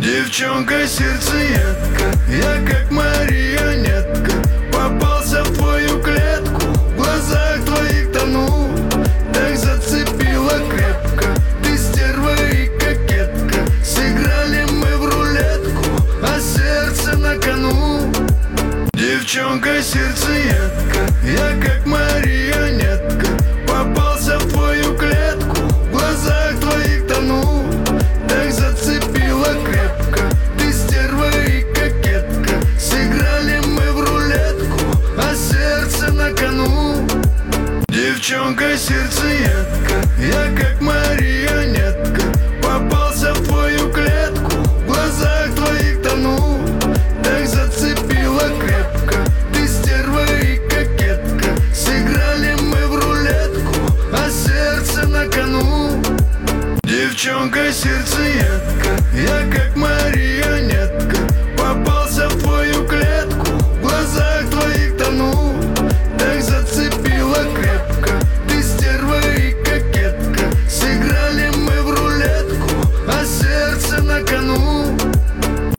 Девчонка сердцеедка, я как марионетка, попался в твою клетку, в глазах твоих тону. Так зацепила крепко, ты стерва и кокетка. Сыграли мы в рулетку, а сердце на кону. Девчонка сердцеедка,